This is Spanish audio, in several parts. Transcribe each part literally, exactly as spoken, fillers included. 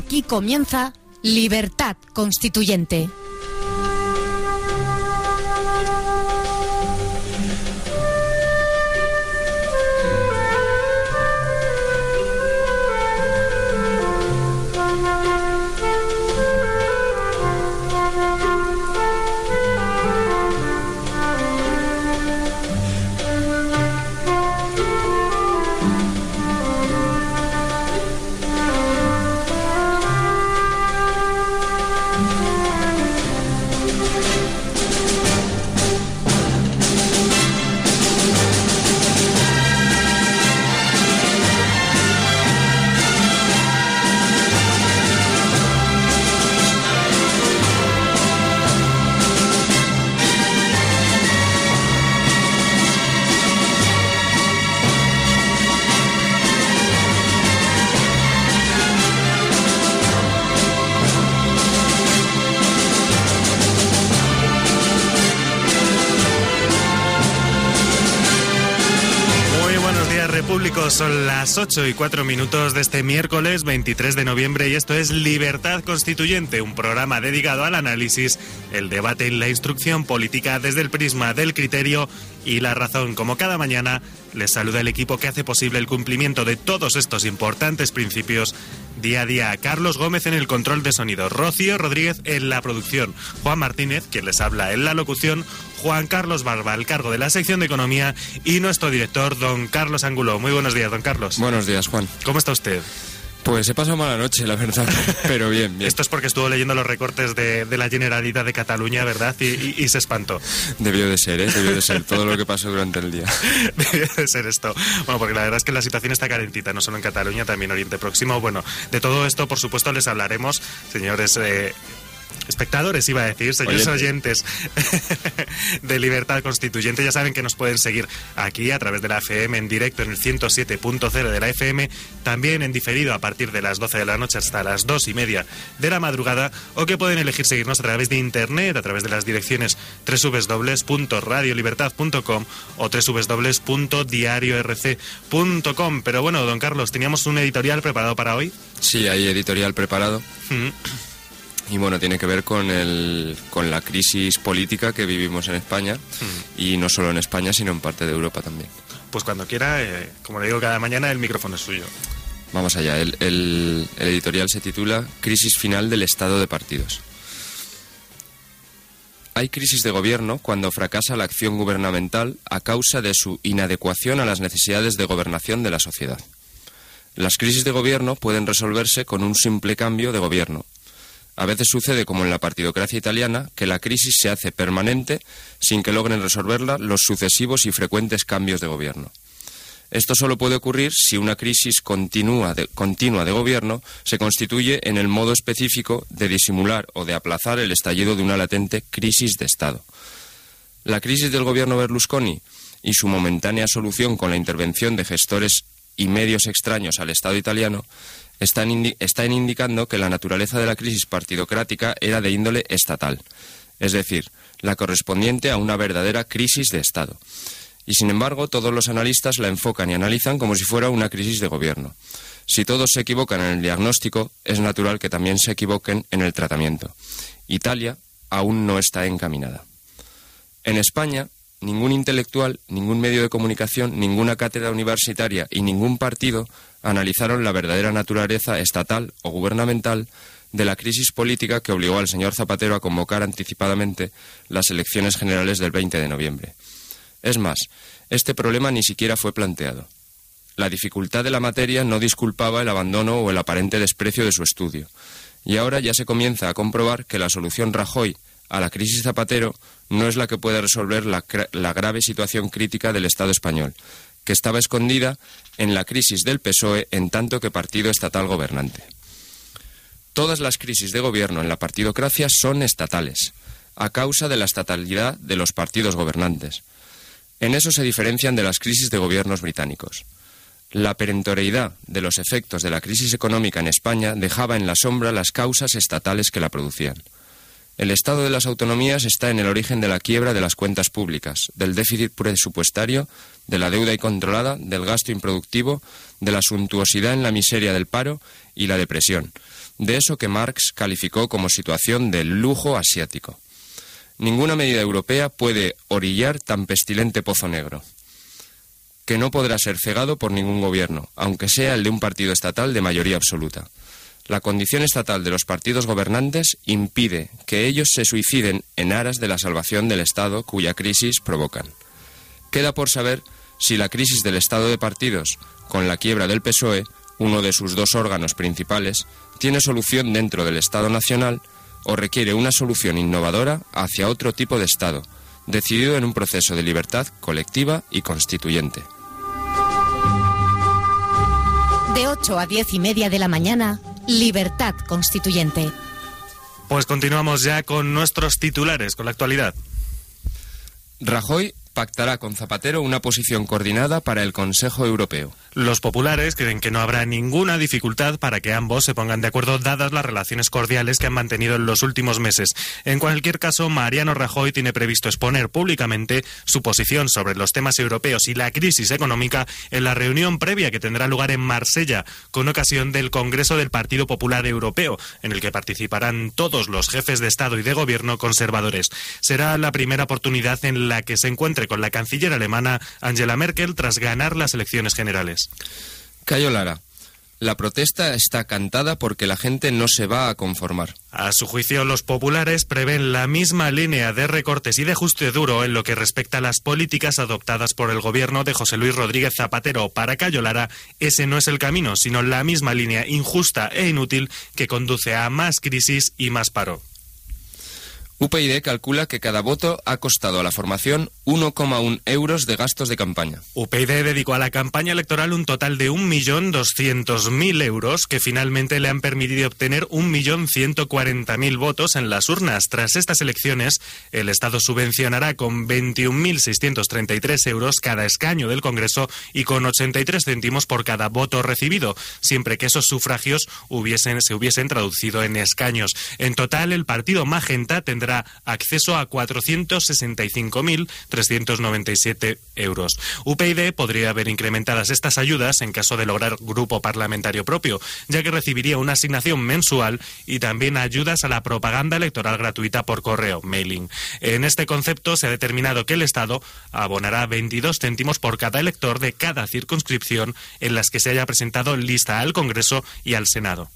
Aquí comienza Libertad Constituyente. Son las ocho y cuatro minutos de este miércoles veintitrés de noviembre y esto es Libertad Constituyente, un programa dedicado al análisis, el debate y la instrucción política desde el prisma del criterio y la razón. Como cada mañana, les saluda el equipo que hace posible el cumplimiento de todos estos importantes principios día a día. Carlos Gómez en el control de sonido, Rocío Rodríguez en la producción, Juan Martínez, quien les habla en la locución, Juan Carlos Barba al cargo de la sección de Economía y nuestro director, don Carlos Angulo. Muy buenos días, don Carlos. Buenos días, Juan. ¿Cómo está usted? Pues he pasado mala noche, la verdad, pero bien, bien. Esto es porque estuvo leyendo los recortes de, de la Generalitat de Cataluña, ¿verdad? Y, y, y se espantó. Debió de ser, ¿eh? Debió de ser todo lo que pasó durante el día. Debió de ser esto. Bueno, porque la verdad es que la situación está calentita, no solo en Cataluña, también Oriente Próximo. Bueno, de todo esto, por supuesto, les hablaremos, señores... Eh, espectadores, iba a decir, señores oyentes, oyentes de Libertad Constituyente. Ya saben que nos pueden seguir aquí a través de la F M en directo en el ciento siete punto cero de la F M, también en diferido a partir de las doce de la noche hasta las dos y media de la madrugada, o que pueden elegir seguirnos a través de internet, a través de las direcciones doble u doble u doble u punto radio libertad punto com o doble u doble u doble u punto diario r c punto com. Pero bueno, don Carlos, ¿teníamos un editorial preparado para hoy? Sí, hay editorial preparado. Mm. Y bueno, tiene que ver con el con la crisis política que vivimos en España, mm. y no solo en España, sino en parte de Europa también. Pues cuando quiera, eh, como le digo cada mañana, el micrófono es suyo. Vamos allá, el, el, el editorial se titula Crisis final del Estado de partidos. Hay crisis de gobierno cuando fracasa la acción gubernamental a causa de su inadecuación a las necesidades de gobernación de la sociedad. Las crisis de gobierno pueden resolverse con un simple cambio de gobierno. A veces sucede, como en la partidocracia italiana, que la crisis se hace permanente sin que logren resolverla los sucesivos y frecuentes cambios de gobierno. Esto solo puede ocurrir si una crisis continua de, continua de gobierno se constituye en el modo específico de disimular o de aplazar el estallido de una latente crisis de Estado. La crisis del gobierno Berlusconi y su momentánea solución con la intervención de gestores y medios extraños al Estado italiano Están, indi- están indicando que la naturaleza de la crisis partidocrática era de índole estatal, es decir, la correspondiente a una verdadera crisis de Estado. Y sin embargo, todos los analistas la enfocan y analizan como si fuera una crisis de gobierno. Si todos se equivocan en el diagnóstico, es natural que también se equivoquen en el tratamiento. Italia aún no está encaminada. En España, ningún intelectual, ningún medio de comunicación, ninguna cátedra universitaria y ningún partido analizaron la verdadera naturaleza estatal o gubernamental de la crisis política que obligó al señor Zapatero a convocar anticipadamente las elecciones generales del veinte de noviembre. Es más, este problema ni siquiera fue planteado. La dificultad de la materia no disculpaba el abandono o el aparente desprecio de su estudio. Y ahora ya se comienza a comprobar que la solución Rajoy a la crisis Zapatero no es la que puede resolver la, la grave situación crítica del Estado español, que estaba escondida en la crisis del P S O E en tanto que partido estatal gobernante. Todas las crisis de gobierno en la partidocracia son estatales, a causa de la estatalidad de los partidos gobernantes. En eso se diferencian de las crisis de gobiernos británicos. La perentoriedad de los efectos de la crisis económica en España dejaba en la sombra las causas estatales que la producían. El Estado de las autonomías está en el origen de la quiebra de las cuentas públicas, del déficit presupuestario, de la deuda incontrolada, del gasto improductivo, de la suntuosidad en la miseria del paro y la depresión, de eso que Marx calificó como situación de lujo asiático. Ninguna medida europea puede orillar tan pestilente pozo negro, que no podrá ser cegado por ningún gobierno, aunque sea el de un partido estatal de mayoría absoluta. La condición estatal de los partidos gobernantes impide que ellos se suiciden en aras de la salvación del Estado cuya crisis provocan. Queda por saber si la crisis del Estado de partidos, con la quiebra del P S O E, uno de sus dos órganos principales, tiene solución dentro del Estado nacional o requiere una solución innovadora hacia otro tipo de Estado, decidido en un proceso de libertad colectiva y constituyente. De ocho a diez y media de la mañana, Libertad Constituyente. Pues continuamos ya con nuestros titulares, con la actualidad. Rajoy pactará con Zapatero una posición coordinada para el Consejo Europeo. Los populares creen que no habrá ninguna dificultad para que ambos se pongan de acuerdo dadas las relaciones cordiales que han mantenido en los últimos meses. En cualquier caso, Mariano Rajoy tiene previsto exponer públicamente su posición sobre los temas europeos y la crisis económica en la reunión previa que tendrá lugar en Marsella con ocasión del Congreso del Partido Popular Europeo, en el que participarán todos los jefes de Estado y de Gobierno conservadores. Será la primera oportunidad en la que se encuentre con la canciller alemana Angela Merkel tras ganar las elecciones generales. Cayo Lara, la protesta está cantada porque la gente no se va a conformar. A su juicio, los populares prevén la misma línea de recortes y de ajuste duro en lo que respecta a las políticas adoptadas por el gobierno de José Luis Rodríguez Zapatero. Para Cayo Lara, ese no es el camino, sino la misma línea injusta e inútil que conduce a más crisis y más paro. U P YD calcula que cada voto ha costado a la formación uno coma uno euros de gastos de campaña. U P YD dedicó a la campaña electoral un total de un millón doscientos mil euros que finalmente le han permitido obtener un millón ciento cuarenta mil votos en las urnas. Tras estas elecciones, el Estado subvencionará con veintiún mil seiscientos treinta y tres euros cada escaño del Congreso y con ochenta y tres céntimos por cada voto recibido, siempre que esos sufragios hubiesen, se hubiesen traducido en escaños. En total, el partido Magenta tendrá acceso a cuatrocientos sesenta y cinco mil trescientos noventa y siete euros. U P YD podría ver incrementadas estas ayudas en caso de lograr grupo parlamentario propio, ya que recibiría una asignación mensual y también ayudas a la propaganda electoral gratuita por correo, mailing. En este concepto se ha determinado que el Estado abonará veintidós céntimos por cada elector de cada circunscripción en las que se haya presentado lista al Congreso y al Senado.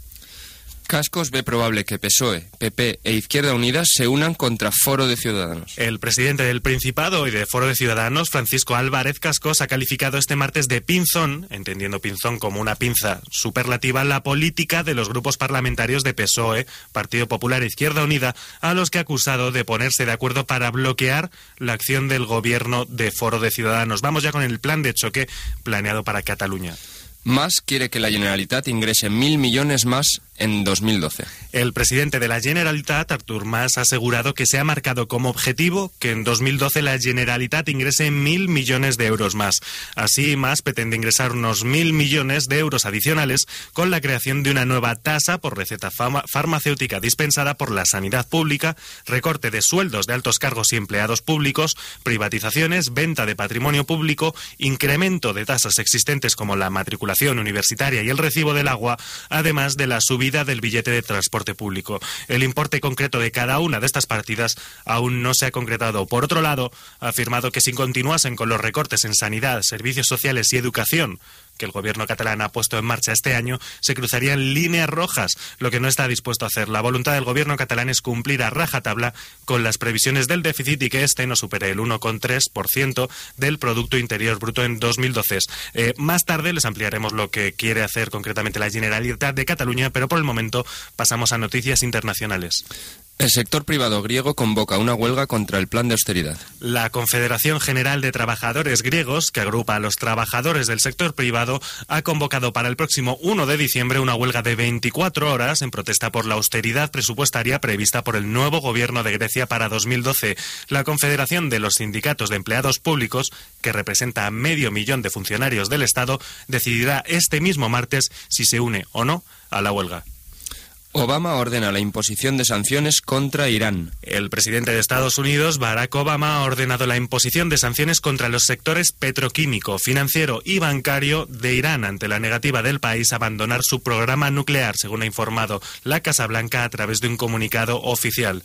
Cascos ve probable que P S O E, P P e Izquierda Unida se unan contra Foro de Ciudadanos. El presidente del Principado y de Foro de Ciudadanos, Francisco Álvarez Cascos, ha calificado este martes de pinzón, entendiendo pinzón como una pinza superlativa, la política de los grupos parlamentarios de P S O E, Partido Popular e Izquierda Unida, a los que ha acusado de ponerse de acuerdo para bloquear la acción del gobierno de Foro de Ciudadanos. Vamos ya con el plan de choque planeado para Cataluña. Mas quiere que la Generalitat ingrese mil millones más en dos mil doce. El presidente de la Generalitat, Artur Mas, ha asegurado que se ha marcado como objetivo que en dos mil doce la Generalitat ingrese mil millones de euros más. Así, Mas pretende ingresar unos mil millones de euros adicionales con la creación de una nueva tasa por receta fama- farmacéutica dispensada por la sanidad pública, recorte de sueldos de altos cargos y empleados públicos, privatizaciones, venta de patrimonio público, incremento de tasas existentes como la matriculación universitaria y el recibo del agua, además de la subida del billete de transporte público. El importe concreto de cada una de estas partidas aún no se ha concretado. Por otro lado, ha afirmado que si continuasen con los recortes en sanidad, servicios sociales y educación que el gobierno catalán ha puesto en marcha este año, se cruzarían líneas rojas, lo que no está dispuesto a hacer. La voluntad del gobierno catalán es cumplir a rajatabla con las previsiones del déficit y que este no supere el uno coma tres por ciento del Producto Interior Bruto en dos mil doce. Eh, más tarde les ampliaremos lo que quiere hacer concretamente la Generalitat de Cataluña, pero por el momento pasamos a noticias internacionales. El sector privado griego convoca una huelga contra el plan de austeridad. La Confederación General de Trabajadores Griegos, que agrupa a los trabajadores del sector privado, ha convocado para el próximo uno de diciembre una huelga de veinticuatro horas en protesta por la austeridad presupuestaria prevista por el nuevo gobierno de Grecia para dos mil doce. La Confederación de los Sindicatos de Empleados Públicos, que representa a medio millón de funcionarios del Estado, decidirá este mismo martes si se une o no a la huelga. Obama ordena la imposición de sanciones contra Irán. El presidente de Estados Unidos, Barack Obama, ha ordenado la imposición de sanciones contra los sectores petroquímico, financiero y bancario de Irán ante la negativa del país a abandonar su programa nuclear, según ha informado la Casa Blanca a través de un comunicado oficial.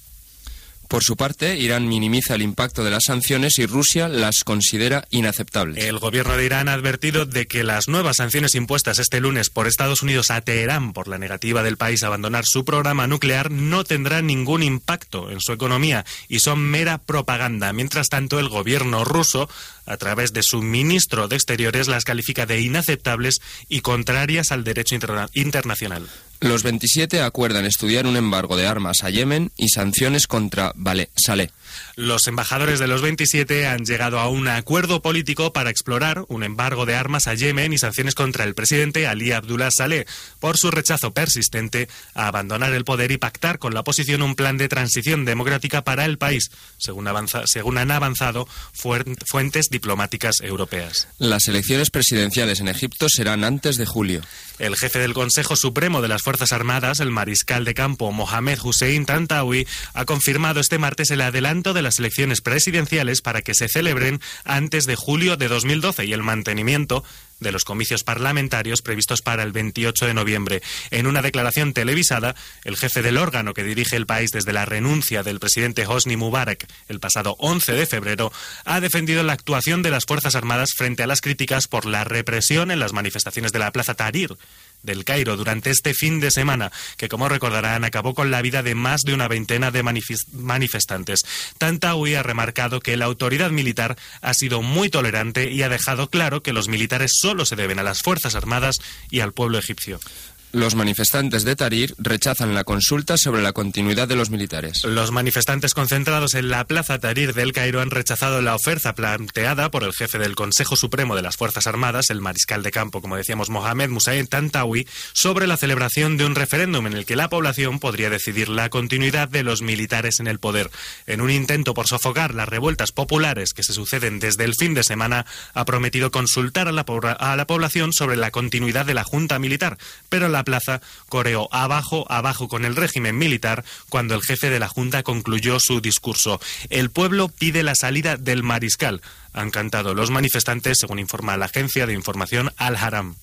Por su parte, Irán minimiza el impacto de las sanciones y Rusia las considera inaceptables. El gobierno de Irán ha advertido de que las nuevas sanciones impuestas este lunes por Estados Unidos a Teherán por la negativa del país a abandonar su programa nuclear no tendrán ningún impacto en su economía y son mera propaganda. Mientras tanto, el gobierno ruso, a través de su ministro de Exteriores, las califica de inaceptables y contrarias al derecho interna- internacional. Los veintisiete acuerdan estudiar un embargo de armas a Yemen y sanciones contra Vale, Saleh. Los embajadores de los veintisiete han llegado a un acuerdo político para explorar un embargo de armas a Yemen y sanciones contra el presidente Ali Abdullah Saleh por su rechazo persistente a abandonar el poder y pactar con la oposición un plan de transición democrática para el país, según, avanza, según han avanzado fuentes diplomáticas europeas. Las elecciones presidenciales en Egipto serán antes de julio. El jefe del Consejo Supremo de las Fuerzas Armadas, el mariscal de campo Mohamed Hussein Tantawi, ha confirmado este martes el adelanto de las elecciones presidenciales para que se celebren antes de julio de dos mil doce y el mantenimiento de los comicios parlamentarios previstos para el veintiocho de noviembre. En una declaración televisada, el jefe del órgano que dirige el país desde la renuncia del presidente Hosni Mubarak el pasado once de febrero, ha defendido la actuación de las Fuerzas Armadas frente a las críticas por la represión en las manifestaciones de la Plaza Tahrir del Cairo durante este fin de semana, que, como recordarán, acabó con la vida de más de una veintena de manif- manifestantes. Tantawi ha remarcado que la autoridad militar ha sido muy tolerante y ha dejado claro que los militares solo se deben a las Fuerzas Armadas y al pueblo egipcio. Los manifestantes de Tahrir rechazan la consulta sobre la continuidad de los militares. Los manifestantes concentrados en la Plaza Tahrir del Cairo han rechazado la oferta planteada por el jefe del Consejo Supremo de las Fuerzas Armadas, el mariscal de campo, como decíamos, Mohamed Hussein Tantawi, sobre la celebración de un referéndum en el que la población podría decidir la continuidad de los militares en el poder. En un intento por sofocar las revueltas populares que se suceden desde el fin de semana, ha prometido consultar a la, a la población sobre la continuidad de la junta militar, pero la plaza coreó abajo, abajo con el régimen militar cuando el jefe de la Junta concluyó su discurso. El pueblo pide la salida del mariscal. Han cantado los manifestantes, según informa la agencia de información Al-Haram.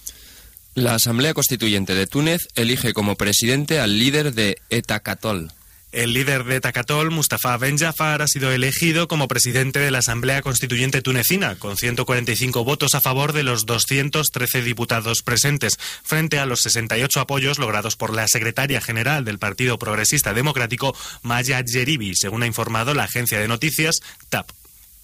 La Asamblea Constituyente de Túnez elige como presidente al líder de Etakatol. El líder de Takatol, Mustafa Ben Jafar, ha sido elegido como presidente de la Asamblea Constituyente tunecina, con ciento cuarenta y cinco votos a favor de los doscientos trece diputados presentes, frente a los sesenta y ocho apoyos logrados por la secretaria general del Partido Progresista Democrático, Maya Jeribi, según ha informado la agencia de noticias T A P.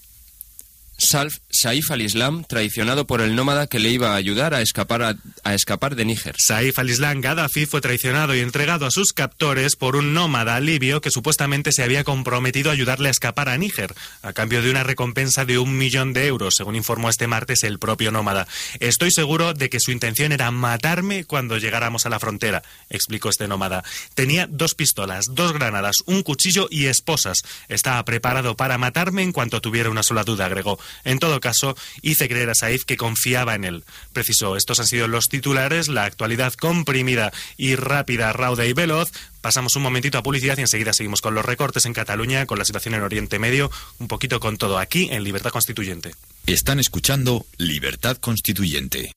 Salf, Saif al-Islam, traicionado por el nómada que le iba a ayudar a escapar, a, a escapar de Níger. Saif al-Islam Gaddafi fue traicionado y entregado a sus captores por un nómada libio que supuestamente se había comprometido a ayudarle a escapar a Níger, a cambio de una recompensa de un millón de euros, según informó este martes el propio nómada. Estoy seguro de que su intención era matarme cuando llegáramos a la frontera, explicó este nómada. Tenía dos pistolas, dos granadas, un cuchillo y esposas. Estaba preparado para matarme en cuanto tuviera una sola duda, agregó. En todo caso, hice creer a Saif que confiaba en él. Precisó, estos han sido los titulares, la actualidad comprimida y rápida, rauda y veloz. Pasamos un momentito a publicidad y enseguida seguimos con los recortes en Cataluña, con la situación en Oriente Medio, un poquito con todo aquí en Libertad Constituyente. Están escuchando Libertad Constituyente.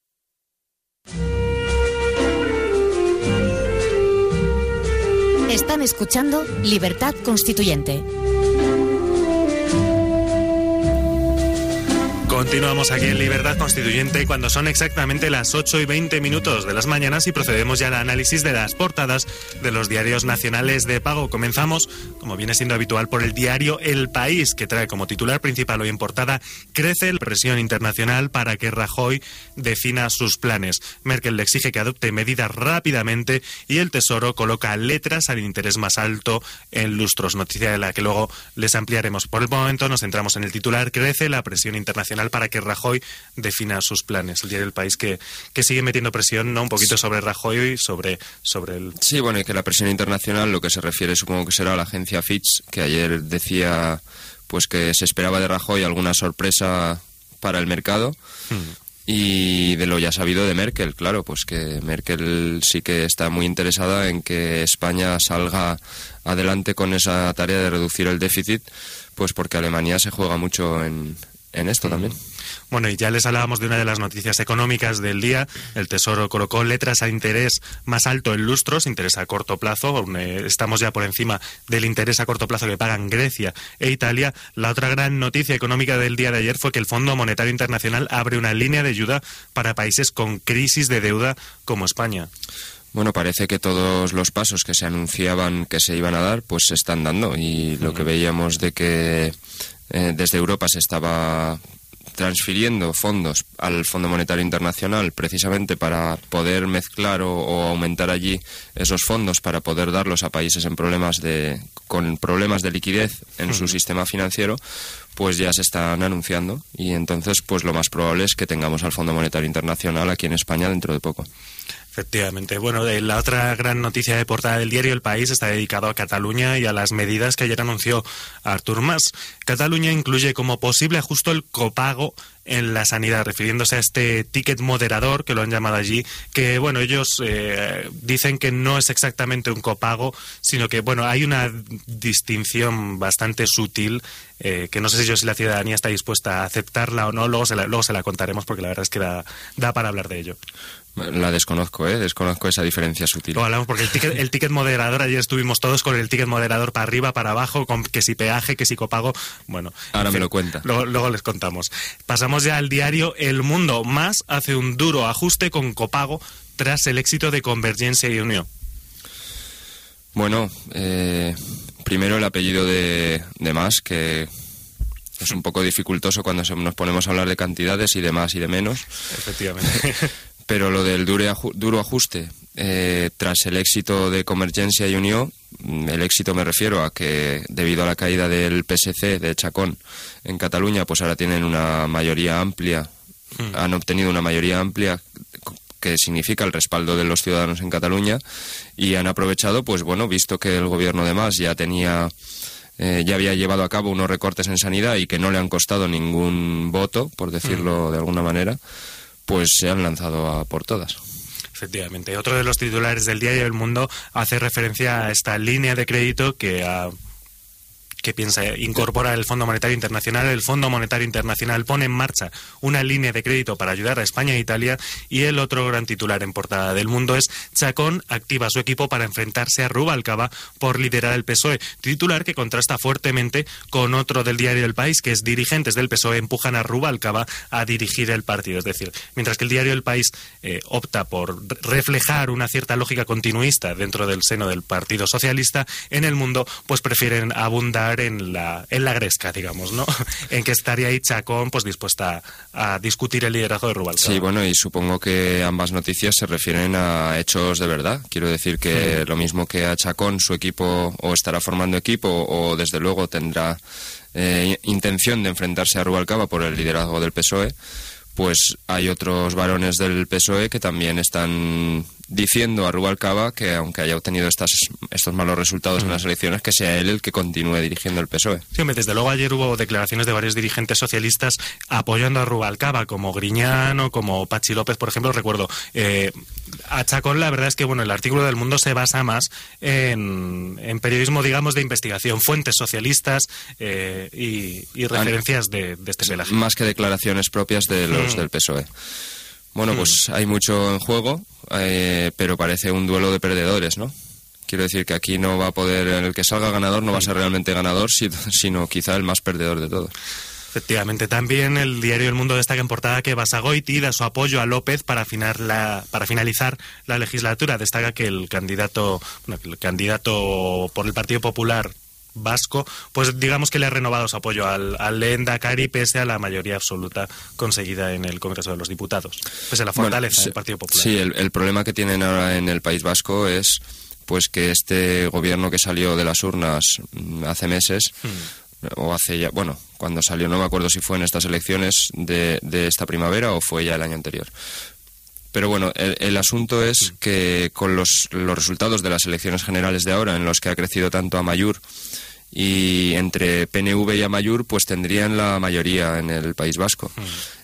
Están escuchando Libertad Constituyente. Continuamos aquí en Libertad Constituyente cuando son exactamente las ocho y veinte minutos de las mañanas y procedemos ya al análisis de las portadas de los diarios nacionales de pago. Comenzamos, como viene siendo habitual, por el diario El País, que trae como titular principal hoy en portada: crece la presión internacional para que Rajoy defina sus planes. Merkel le exige que adopte medidas rápidamente y el Tesoro coloca letras al interés más alto en lustros. Noticia de la que luego les ampliaremos. Por el momento nos centramos en el titular: crece la presión internacional para que Rajoy defina sus planes. El diario El País que, que sigue metiendo presión, ¿no? Un poquito sobre Rajoy y sobre, sobre el... Sí, bueno, y que la presión internacional, lo que se refiere supongo que será a la agencia Fitch, que ayer decía pues que se esperaba de Rajoy alguna sorpresa para el mercado. Hmm. Y de lo ya sabido de Merkel, claro, pues que Merkel sí que está muy interesada en que España salga adelante con esa tarea de reducir el déficit, pues porque Alemania se juega mucho en, en esto también. Bueno, y ya les hablábamos de una de las noticias económicas del día. El Tesoro colocó letras a interés más alto en lustros, interés a corto plazo. Estamos ya por encima del interés a corto plazo que pagan Grecia e Italia. La otra gran noticia económica del día de ayer fue que el Fondo Monetario Internacional abre una línea de ayuda para países con crisis de deuda como España. Bueno, parece que todos los pasos que se anunciaban que se iban a dar, pues se están dando. Y lo que veíamos de que eh, desde Europa se estaba transfiriendo fondos al Fondo Monetario Internacional precisamente para poder mezclar o, o aumentar allí esos fondos para poder darlos a países en problemas de con problemas de liquidez en su sistema financiero, pues ya se están anunciando y entonces pues lo más probable es que tengamos al Fondo Monetario Internacional aquí en España dentro de poco. Efectivamente. Bueno, la otra gran noticia de portada del diario El País está dedicado a Cataluña y a las medidas que ayer anunció Artur Mas. Cataluña incluye como posible ajuste el copago en la sanidad, refiriéndose a este ticket moderador, que lo han llamado allí, que, bueno, ellos eh, dicen que no es exactamente un copago, sino que, bueno, hay una distinción bastante sutil, eh, que no sé si yo si la ciudadanía está dispuesta a aceptarla o no, luego se la, luego se la contaremos, porque la verdad es que da, da para hablar de ello. La desconozco, ¿eh? Desconozco esa diferencia sutil. Lo hablamos porque el ticket, el ticket moderador, ayer estuvimos todos con el ticket moderador para arriba, para abajo, con que si peaje, que si copago, bueno. Ahora me lo cuenta. Luego, luego les contamos. Pasamos ya al diario El Mundo. Mas hace un duro ajuste con copago tras el éxito de Convergencia y Unió. Bueno, eh, primero el apellido de, de Mas, que es un poco dificultoso cuando nos ponemos a hablar de cantidades y de más y de menos. Efectivamente. Pero lo del duro ajuste, eh, tras el éxito de Convergencia y Unió, el éxito me refiero a que debido a la caída del P S C de Chacón en Cataluña, pues ahora tienen una mayoría amplia, mm. han obtenido una mayoría amplia que significa el respaldo de los ciudadanos en Cataluña y han aprovechado, pues bueno, visto que el gobierno de Mas ya tenía... Eh, ya había llevado a cabo unos recortes en sanidad y que no le han costado ningún voto, por decirlo mm. de alguna manera, pues se han lanzado a por todas. Efectivamente. Otro de los titulares del diario El Mundo hace referencia a esta línea de crédito que ha... que piensa incorporar el Fondo Monetario Internacional. El Fondo Monetario Internacional pone en marcha una línea de crédito para ayudar a España e Italia, y el otro gran titular en portada del Mundo es Chacón activa su equipo para enfrentarse a Rubalcaba por liderar el P S O E. Titular que contrasta fuertemente con otro del diario El País, que es dirigentes del P S O E empujan a Rubalcaba a dirigir el partido. Es decir, mientras que el diario El País eh, opta por reflejar una cierta lógica continuista dentro del seno del Partido Socialista, en El Mundo pues prefieren abundar en la en la gresca, digamos, ¿no? En que estaría ahí Chacón pues dispuesta a, a discutir el liderazgo de Rubalcaba. Sí, bueno, y supongo que ambas noticias se refieren a hechos de verdad. Quiero decir que sí. Lo mismo que a Chacón, su equipo o estará formando equipo o desde luego tendrá eh, intención de enfrentarse a Rubalcaba por el liderazgo del P S O E, pues hay otros varones del P S O E que también están diciendo a Rubalcaba que aunque haya obtenido estas, estos malos resultados mm. en las elecciones, que sea él el que continúe dirigiendo el P S O E. Sí, hombre, desde luego ayer hubo declaraciones de varios dirigentes socialistas apoyando a Rubalcaba, como Griñán o como Pachi López, por ejemplo. Recuerdo, eh, a Chacón la verdad es que bueno, el artículo del Mundo se basa más en, en periodismo, digamos, de investigación, fuentes socialistas eh, y, y referencias de, de este pelaje. Más que declaraciones propias de los mm. del P S O E. Bueno, pues hay mucho en juego, eh, pero parece un duelo de perdedores, ¿no? Quiero decir que aquí no va a poder, el que salga ganador no va a ser realmente ganador, sino quizá el más perdedor de todos. Efectivamente. También el diario El Mundo destaca en portada que Basagoiti da su apoyo a López para, final la, para finalizar la legislatura. Destaca que el candidato, bueno, el candidato por el Partido Popular vasco, pues digamos que le ha renovado su apoyo al, al Lehendakari pese a la mayoría absoluta conseguida en el Congreso de los Diputados, pese a la fortaleza bueno, sí, del Partido Popular. Sí, el, el problema que tienen ahora en el País Vasco es pues que este gobierno que salió de las urnas hace meses, hmm. o hace ya, bueno, cuando salió, no me acuerdo si fue en estas elecciones de, de esta primavera o fue ya el año anterior. Pero bueno, el, el asunto es que con los, los resultados de las elecciones generales de ahora, en los que ha crecido tanto Amaiur, y entre P N V y Amaiur, pues tendrían la mayoría en el País Vasco. Mm.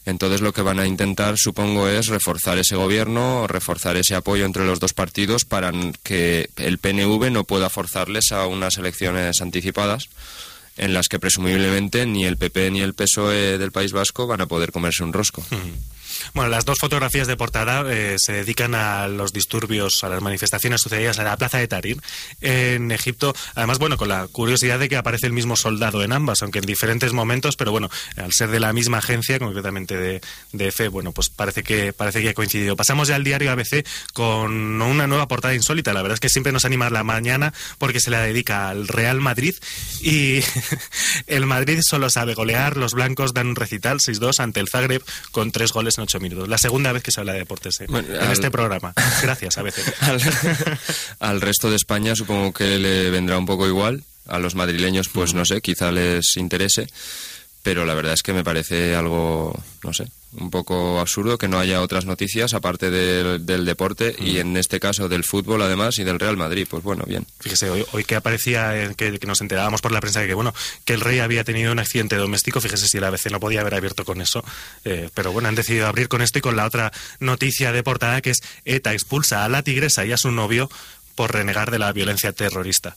Entonces lo que van a intentar, supongo, es reforzar ese gobierno, reforzar ese apoyo entre los dos partidos para que el P N V no pueda forzarles a unas elecciones anticipadas en las que presumiblemente ni el P P ni el P S O E del País Vasco van a poder comerse un rosco. Bueno, las dos fotografías de portada eh, se dedican a los disturbios, a las manifestaciones sucedidas en la plaza de Tahrir, en Egipto. Además, bueno, con la curiosidad de que aparece el mismo soldado en ambas, aunque en diferentes momentos, pero bueno, al ser de la misma agencia, concretamente de, de F, bueno, pues parece que parece que ha coincidido. Pasamos ya al diario A B C con una nueva portada insólita. La verdad es que siempre nos anima la mañana porque se la dedica al Real Madrid y el Madrid solo sabe golear. Los blancos dan un recital seis dos ante el Zagreb con tres goles en ocho minutos. La segunda vez que se habla de deportes ¿eh? bueno, en al... este programa. Gracias, a veces. al... al resto de España supongo que le vendrá un poco igual. A los madrileños, pues no sé, quizá les interese. Pero la verdad es que me parece algo, no sé, un poco absurdo que no haya otras noticias aparte del, del deporte mm. y en este caso del fútbol además y del Real Madrid. Pues bueno, bien. Fíjese, hoy, hoy que aparecía, eh, que, que nos enterábamos por la prensa de que bueno, que el rey había tenido un accidente doméstico, fíjese si el A B C no podía haber abierto con eso, eh, pero bueno, han decidido abrir con esto y con la otra noticia de portada que es ETA expulsa a la tigresa y a su novio por renegar de la violencia terrorista.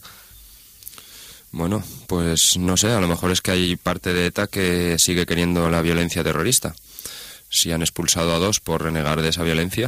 Bueno, pues no sé, a lo mejor es que hay parte de ETA que sigue queriendo la violencia terrorista. Si han expulsado a dos por renegar de esa violencia,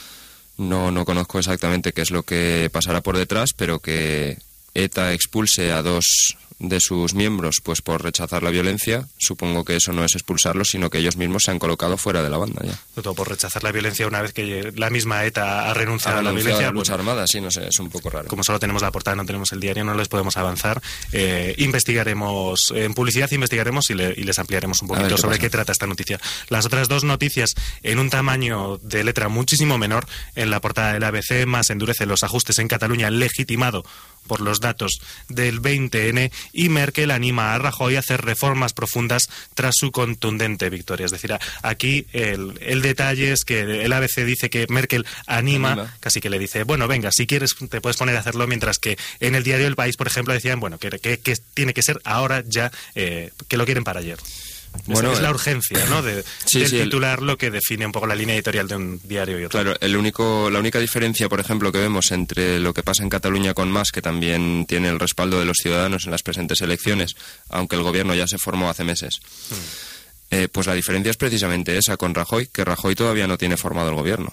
no, no conozco exactamente qué es lo que pasará por detrás, pero que ETA expulse a dos de sus miembros pues por rechazar la violencia, supongo que eso no es expulsarlos, sino que ellos mismos se han colocado fuera de la banda ya. Sobre todo por rechazar la violencia una vez que la misma ETA ha renunciado ha a la violencia. A la lucha bueno, armada, sí, no sé, es un poco raro. Como solo tenemos la portada, no tenemos el diario, no les podemos avanzar. Eh, investigaremos, en publicidad investigaremos y, le, y les ampliaremos un poquito qué sobre pasa. Qué trata esta noticia. Las otras dos noticias en un tamaño de letra muchísimo menor, en la portada del A B C, más endurece los ajustes en Cataluña, legitimado por los datos del veinte ene, y Merkel anima a Rajoy a hacer reformas profundas tras su contundente victoria. Es decir, aquí el, el detalle es que el A B C dice que Merkel anima, anima, casi que le dice, bueno, venga, si quieres te puedes poner a hacerlo, mientras que en el diario El País, por ejemplo, decían, bueno, que, que, que tiene que ser ahora ya, eh, que lo quieren para ayer. Bueno, es, es la urgencia, ¿no? De, sí, del sí, titular el... lo que define un poco la línea editorial de un diario y otro. Claro, el único, la única diferencia, por ejemplo, que vemos entre lo que pasa en Cataluña con Mas, que también tiene el respaldo de los ciudadanos en las presentes elecciones, aunque el gobierno ya se formó hace meses, hmm. eh, pues la diferencia es precisamente esa con Rajoy, que Rajoy todavía no tiene formado el gobierno.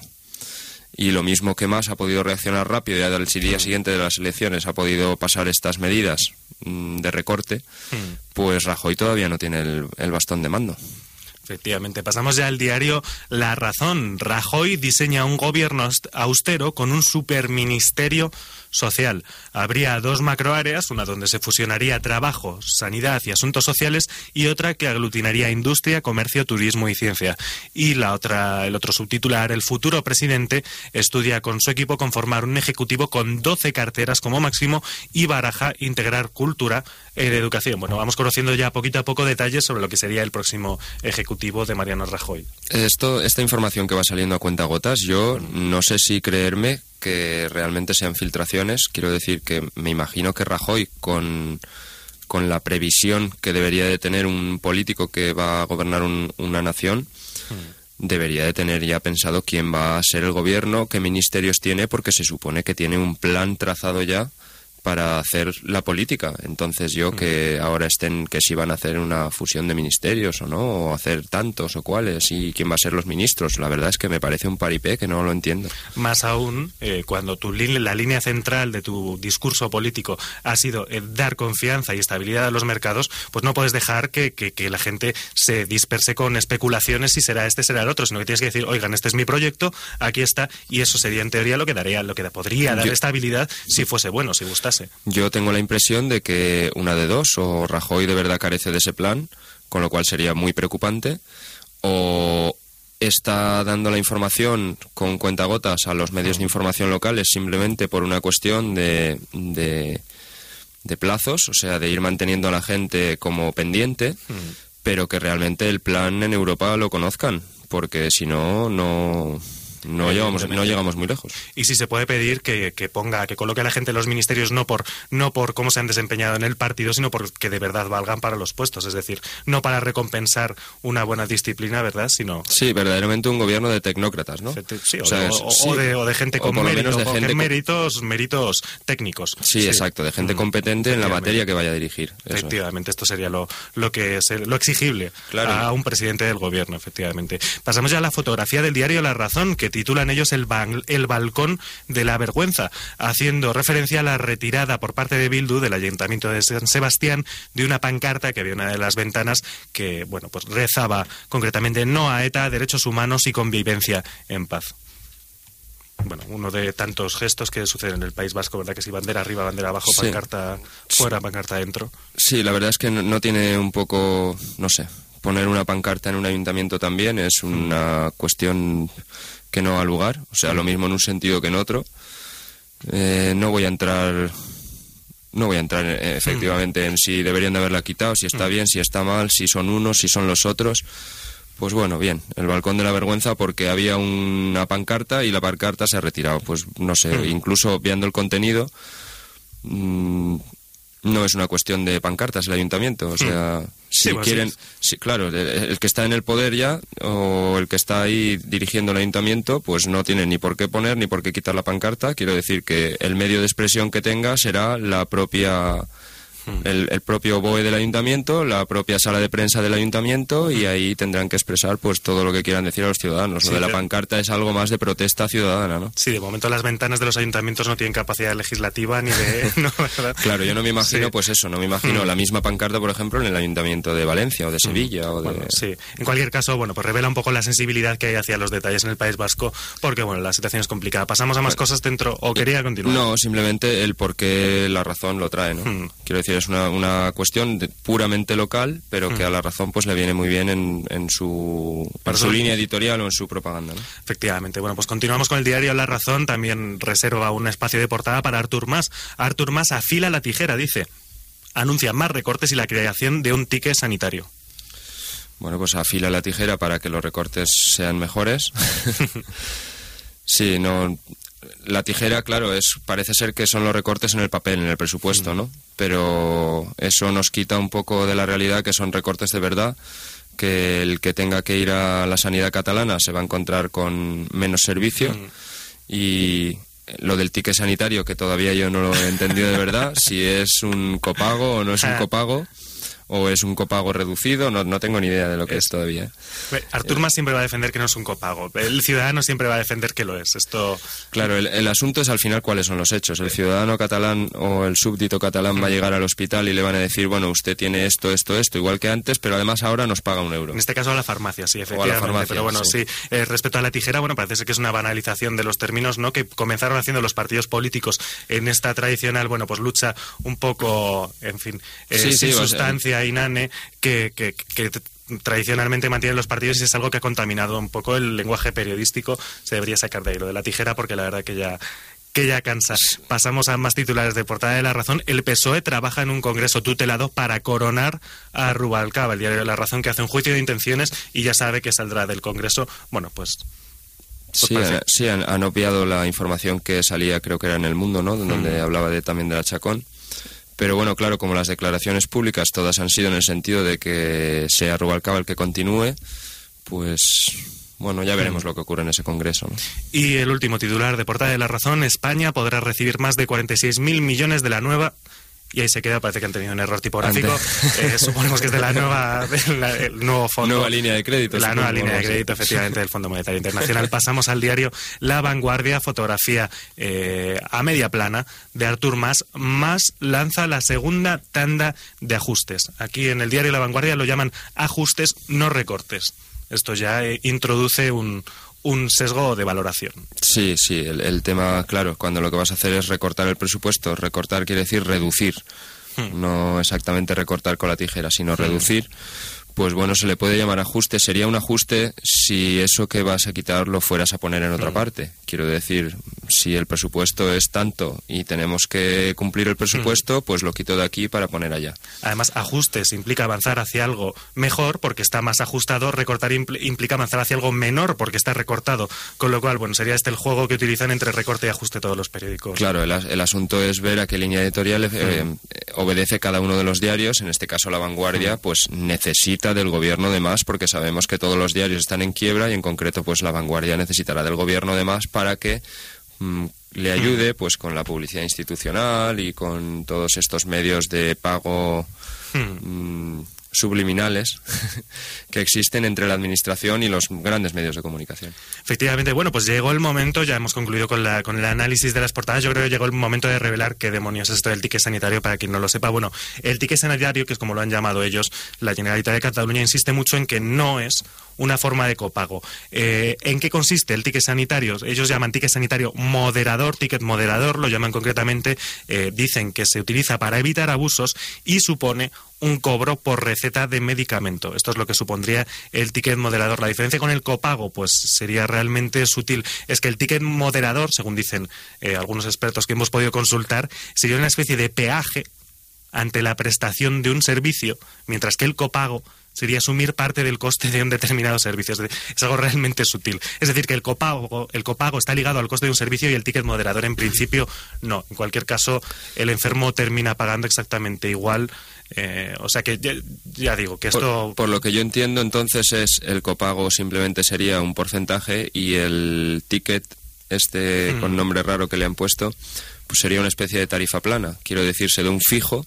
Y lo mismo que Mas ha podido reaccionar rápido y al día siguiente de las elecciones ha podido pasar estas medidas mmm, de recorte, mm. pues Rajoy todavía no tiene el, el bastón de mando. Efectivamente. Pasamos ya al diario La Razón. Rajoy diseña un gobierno austero con un superministerio social. Habría dos macroáreas, una donde se fusionaría trabajo, sanidad y asuntos sociales, y otra que aglutinaría industria, comercio, turismo y ciencia. Y la otra, el otro subtitular, el futuro presidente estudia con su equipo conformar un ejecutivo con doce carteras como máximo y baraja integrar cultura e educación. Bueno, vamos conociendo ya poquito a poco detalles sobre lo que sería el próximo ejecutivo de Mariano Rajoy. Esto, esta información que va saliendo a cuentagotas, yo no sé si creerme que realmente sean filtraciones. Quiero decir que me imagino que Rajoy, con, con la previsión que debería de tener un político que va a gobernar un, una nación, hmm. debería de tener ya pensado quién va a ser el gobierno, qué ministerios tiene, porque se supone que tiene un plan trazado ya para hacer la política. Entonces yo que ahora estén, que si van a hacer una fusión de ministerios o no, o hacer tantos o cuáles, y quién va a ser los ministros, la verdad es que me parece un paripé que no lo entiendo. Más aún, eh, cuando tu li- la línea central de tu discurso político ha sido eh, dar confianza y estabilidad a los mercados, pues no puedes dejar que, que, que la gente se disperse con especulaciones si será este, será el otro, sino que tienes que decir, oigan, este es mi proyecto, aquí está, y eso sería en teoría lo que daría, lo que podría dar yo, estabilidad si fuese bueno, si gustase. Yo tengo la impresión de que una de dos, o Rajoy de verdad carece de ese plan, con lo cual sería muy preocupante, o está dando la información con cuentagotas a los medios de información locales simplemente por una cuestión de, de, de plazos, o sea, de ir manteniendo a la gente como pendiente, mm. pero que realmente el plan en Europa lo conozcan, porque si no, no... no llegamos, no llegamos muy lejos. Y si se puede pedir que, que ponga, que coloque a la gente en los ministerios no por, no por cómo se han desempeñado en el partido, sino porque de verdad valgan para los puestos, es decir, no para recompensar una buena disciplina, ¿verdad? Sino... Sí, verdaderamente un gobierno de tecnócratas, ¿no? Sí, o, o, sea, o, sí, o, de, o de gente con mérito, de gente méritos, méritos técnicos. Sí, sí, exacto, de gente competente en la materia que vaya a dirigir. Eso. Efectivamente, esto sería lo, lo que es lo exigible claro. a un presidente del gobierno, efectivamente. Pasamos ya a la fotografía del diario La Razón, que titulan ellos el, ban, el balcón de la vergüenza, haciendo referencia a la retirada por parte de Bildu del Ayuntamiento de San Sebastián de una pancarta que había en una de las ventanas que, bueno, pues rezaba concretamente no a ETA, derechos humanos y convivencia en paz. Bueno, uno de tantos gestos que suceden en el País Vasco, ¿verdad? Que si bandera arriba, bandera abajo, sí. pancarta fuera, pancarta adentro. Sí, la verdad es que no, no tiene un poco, no sé, poner una pancarta en un ayuntamiento también es una cuestión que no ha lugar, o sea, lo mismo en un sentido que en otro. Eh, no voy a entrar... No voy a entrar eh, efectivamente en si deberían de haberla quitado, si está bien, si está mal, si son unos, si son los otros... Pues bueno, bien, el balcón de la vergüenza porque había una pancarta y la pancarta se ha retirado. Pues no sé, mm. incluso viendo el contenido, mmm, no es una cuestión de pancartas el ayuntamiento. O sea, mm. si sí, quieren, sí. Sí, claro, el, el que está en el poder ya o el que está ahí dirigiendo el ayuntamiento, pues no tiene ni por qué poner ni por qué quitar la pancarta. Quiero decir que el medio de expresión que tenga será la propia... El, el propio B O E del ayuntamiento, la propia sala de prensa del ayuntamiento y ahí tendrán que expresar pues todo lo que quieran decir a los ciudadanos. Sí, lo de la pancarta es algo más de protesta ciudadana, ¿no? Sí, de momento las ventanas de los ayuntamientos no tienen capacidad legislativa ni de... ¿no? Claro, yo no me imagino sí. pues eso, no me imagino mm. la misma pancarta, por ejemplo, en el ayuntamiento de Valencia o de Sevilla. Mm. o de... Bueno, sí, en cualquier caso, bueno, pues revela un poco la sensibilidad que hay hacia los detalles en el País Vasco porque, bueno, la situación es complicada. ¿Pasamos a más bueno, cosas dentro o quería continuar? No, simplemente el por qué La Razón lo trae, ¿no? Mm. Quiero decir, es una... una cuestión de, puramente local, pero que a La Razón pues le viene muy bien en, en su, en su línea editorial o en su propaganda, ¿no? Efectivamente. Bueno, pues continuamos con el diario La Razón. También reserva un espacio de portada para Artur Mas. Artur Mas afila la tijera, dice. Anuncia más recortes y la creación de un ticket sanitario. Bueno, pues afila la tijera para que los recortes sean mejores. Sí, no... La tijera, claro, es parece ser que son los recortes en el papel, en el presupuesto, ¿no? Pero eso nos quita un poco de la realidad que son recortes de verdad, que el que tenga que ir a la sanidad catalana se va a encontrar con menos servicio y lo del ticket sanitario, que todavía yo no lo he entendido de verdad, si es un copago o no es un copago. ¿O es un copago reducido? No, no tengo ni idea de lo que es, es todavía. Artur Mas siempre va a defender que no es un copago. El ciudadano siempre va a defender que lo es. Esto... Claro, el, el asunto es al final cuáles son los hechos. El ciudadano catalán o el súbdito catalán va a llegar al hospital y le van a decir, bueno, usted tiene esto, esto, esto, igual que antes, pero además ahora nos paga un euro. En este caso a la farmacia, sí, efectivamente. O a la farmacia, pero bueno, sí. sí eh, respecto a la tijera, bueno, parece ser que es una banalización de los términos, ¿no? Que comenzaron haciendo los partidos políticos en esta tradicional, bueno, pues lucha un poco, en fin, eh, sí, sin sí, sustancia, inane, que, que, que tradicionalmente mantienen los partidos y es algo que ha contaminado un poco el lenguaje periodístico. Se debería sacar de ahí lo de la tijera porque la verdad que ya que ya cansa. Pasamos a más titulares de portada de La Razón. El P S O E trabaja en un congreso tutelado para coronar a Rubalcaba. El diario de La Razón, que hace un juicio de intenciones y ya sabe que saldrá del congreso. Bueno, pues... pues sí, han, sí han, han obviado la información que salía, creo que era en El Mundo, ¿no? Donde mm. hablaba de, también de la Chacón. Pero bueno, claro, como las declaraciones públicas todas han sido en el sentido de que sea Rubalcaba el que continúe, pues bueno, ya veremos lo que ocurre en ese congreso, ¿no? Y el último titular de portada de La Razón: España podrá recibir más de cuarenta y seis mil millones de la nueva... Y ahí se queda, parece que han tenido un error tipográfico. Eh, suponemos que es de la nueva, de la, el nuevo fondo. Nueva línea de crédito. La nueva línea de crédito, efectivamente, del Fondo Monetario Internacional. Pasamos al diario La Vanguardia, fotografía eh, a media plana de Artur Mas. Mas lanza la segunda tanda de ajustes. Aquí en el diario La Vanguardia lo llaman ajustes, no recortes. Esto ya eh, introduce un... un sesgo de valoración. Sí, sí, el, el tema, claro, cuando lo que vas a hacer es recortar el presupuesto. Recortar quiere decir reducir, hmm. no exactamente recortar con la tijera, sino hmm. reducir. Pues bueno, se le puede llamar ajuste. Sería un ajuste si eso que vas a quitar lo fueras a poner en otra hmm. parte. Quiero decir, si si el presupuesto es tanto y tenemos que cumplir el presupuesto, pues lo quito de aquí para poner allá. Además, ajustes implica avanzar hacia algo mejor porque está más ajustado, recortar impl- implica avanzar hacia algo menor porque está recortado, con lo cual, bueno, sería este el juego que utilizan entre recorte y ajuste todos los periódicos. Claro, el, el asunto es ver a qué línea editorial eh, eh, obedece cada uno de los diarios. En este caso La Vanguardia pues necesita del gobierno de más, porque sabemos que todos los diarios están en quiebra y en concreto pues La Vanguardia necesitará del gobierno de más para que mm, le ayude pues con la publicidad institucional y con todos estos medios de pago mm, subliminales que existen entre la administración y los grandes medios de comunicación. Efectivamente, bueno, pues llegó el momento, ya hemos concluido con la con el análisis de las portadas, yo creo que llegó el momento de revelar qué demonios es esto del ticket sanitario para quien no lo sepa. Bueno, el ticket sanitario, que es como lo han llamado ellos, la Generalitat de Cataluña insiste mucho en que no es una forma de copago. Eh, ¿En qué consiste el ticket sanitario? Ellos llaman ticket sanitario moderador, ticket moderador, lo llaman concretamente, eh, dicen que se utiliza para evitar abusos y supone un cobro por receta de medicamento. Esto es lo que supondría el ticket moderador. La diferencia con el copago, pues sería realmente sutil. Es que el ticket moderador, según dicen eh, algunos expertos que hemos podido consultar, sería una especie de peaje ante la prestación de un servicio, mientras que el copago sería asumir parte del coste de un determinado servicio. Es, decir, es algo realmente sutil. Es decir, que el copago, el copago está ligado al coste de un servicio y el ticket moderador en principio no. En cualquier caso, el enfermo termina pagando exactamente igual. Eh, o sea que ya, ya digo que esto... Por, por lo que yo entiendo, entonces, es el copago simplemente sería un porcentaje y el ticket, este hmm. con nombre raro que le han puesto, pues sería una especie de tarifa plana. Quiero decirse de un fijo,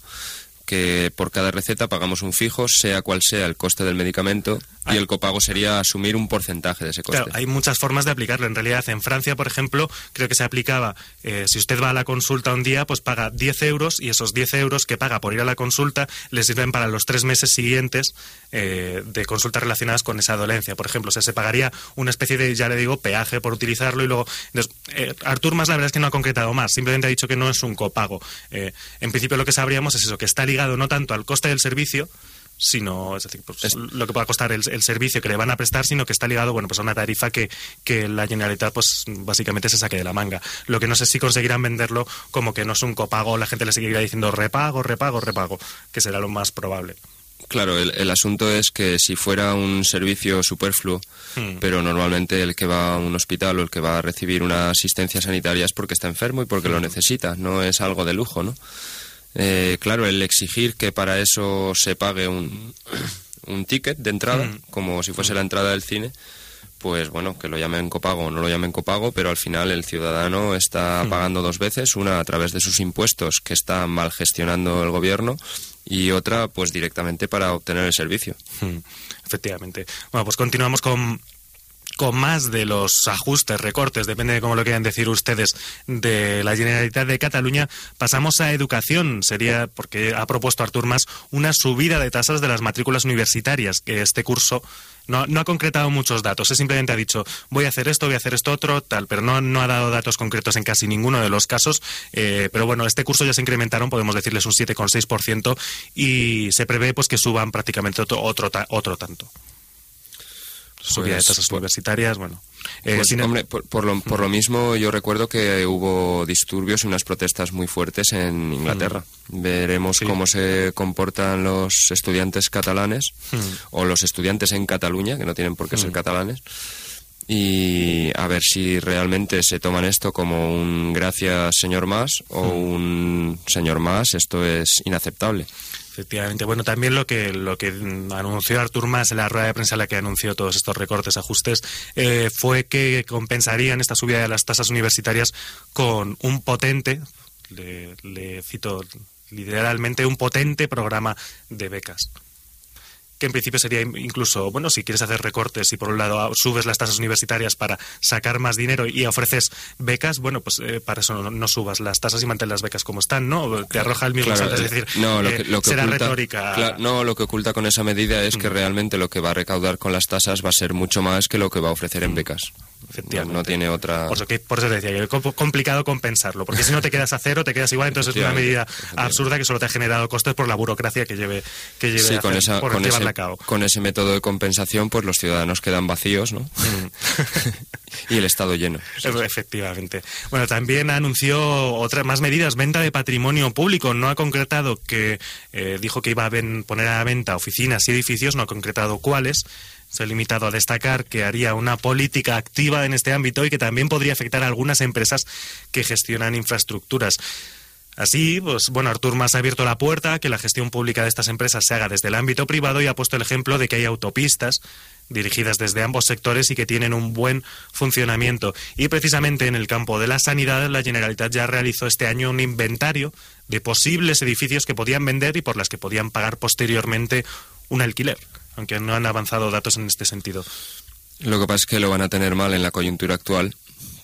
que por cada receta pagamos un fijo, sea cual sea el coste del medicamento, y el copago sería asumir un porcentaje de ese coste. Claro, hay muchas formas de aplicarlo. En realidad, en Francia, por ejemplo, creo que se aplicaba, eh, si usted va a la consulta un día, pues paga diez euros, y esos diez euros que paga por ir a la consulta le sirven para los tres meses siguientes eh, de consultas relacionadas con esa dolencia. Por ejemplo, o sea, se pagaría una especie de, ya le digo, peaje por utilizarlo, y luego... Entonces, eh, Artur Mas, la verdad es que no ha concretado más, simplemente ha dicho que no es un copago. Eh, en principio, lo que sabríamos es eso, que está ligado no tanto al coste del servicio, sino, es decir, pues, es lo que pueda costar el, el servicio que le van a prestar, sino que está ligado, bueno, pues a una tarifa que, que la Generalitat, pues, básicamente se saque de la manga. Lo que no sé si conseguirán venderlo como que no es un copago, la gente le seguirá diciendo repago, repago, repago, que será lo más probable. Claro, el, el asunto es que si fuera un servicio superfluo, hmm. pero normalmente el que va a un hospital o el que va a recibir una asistencia sanitaria es porque está enfermo y porque hmm. lo necesita, no es algo de lujo, ¿no? Eh, claro, el exigir que para eso se pague un, un ticket de entrada, mm. como si fuese mm. la entrada del cine, pues bueno, que lo llamen copago o no lo llamen copago, pero al final el ciudadano está mm. pagando dos veces, una a través de sus impuestos que está mal gestionando el gobierno y otra pues directamente para obtener el servicio. Mm. Efectivamente. Bueno, pues continuamos con... con más de los ajustes, recortes, depende de cómo lo quieran decir ustedes, de la Generalitat de Cataluña. Pasamos a educación. Sería, porque ha propuesto Artur Mas, una subida de tasas de las matrículas universitarias, que este curso no, no ha concretado muchos datos. Él simplemente ha dicho, voy a hacer esto, voy a hacer esto otro, tal, pero no, no ha dado datos concretos en casi ninguno de los casos. Eh, pero bueno, este curso ya se incrementaron, podemos decirles un siete coma seis por ciento, y se prevé pues que suban prácticamente otro, otro, otro tanto. Subida pues, de tasas por, universitarias, bueno. Eh, pues, sin... Hombre, por, por, lo, por lo mismo yo recuerdo que hubo disturbios y unas protestas muy fuertes en Inglaterra. Mm. Veremos sí. cómo se comportan los estudiantes catalanes mm. o los estudiantes en Cataluña, que no tienen por qué mm. ser catalanes, y a ver si realmente se toman esto como un gracias señor Mas o mm. un señor Mas, esto es inaceptable. Efectivamente. Bueno, también lo que lo que anunció Artur Mas en la rueda de prensa en la que anunció todos estos recortes, ajustes, eh, fue que compensarían esta subida de las tasas universitarias con un potente, le, le cito literalmente, un potente programa de becas, que en principio sería incluso, bueno, si quieres hacer recortes y por un lado subes las tasas universitarias para sacar más dinero y ofreces becas, bueno, pues eh, para eso no, no subas las tasas y mantén las becas como están, ¿no? Te arroja el mismo claro, salto, es decir, no, lo que, lo eh, que será oculta, retórica. Claro, no, lo que oculta con esa medida es mm. que realmente lo que va a recaudar con las tasas va a ser mucho más que lo que va a ofrecer en becas. Efectivamente. No, no tiene otra... Por eso, que, por eso te decía, que es complicado compensarlo, porque si no te quedas a cero, te quedas igual, entonces es una medida absurda que solo te ha generado costes por la burocracia que lleve, que lleve sí, a con hacer, esa, por con llevar ese aplacado. Con ese método de compensación, pues los ciudadanos quedan vacíos, ¿no? Y el Estado lleno. Efectivamente. Bueno, también anunció otras más medidas, venta de patrimonio público. No ha concretado que, eh, dijo que iba a ven, poner a la venta oficinas y edificios, no ha concretado cuáles. Se ha limitado a destacar que haría una política activa en este ámbito y que también podría afectar a algunas empresas que gestionan infraestructuras. Así, pues bueno, Artur Mas ha abierto la puerta a que la gestión pública de estas empresas se haga desde el ámbito privado y ha puesto el ejemplo de que hay autopistas dirigidas desde ambos sectores y que tienen un buen funcionamiento. Y precisamente en el campo de la sanidad, la Generalitat ya realizó este año un inventario de posibles edificios que podían vender y por las que podían pagar posteriormente un alquiler, aunque no han avanzado datos en este sentido. Lo que pasa es que lo van a tener mal en la coyuntura actual,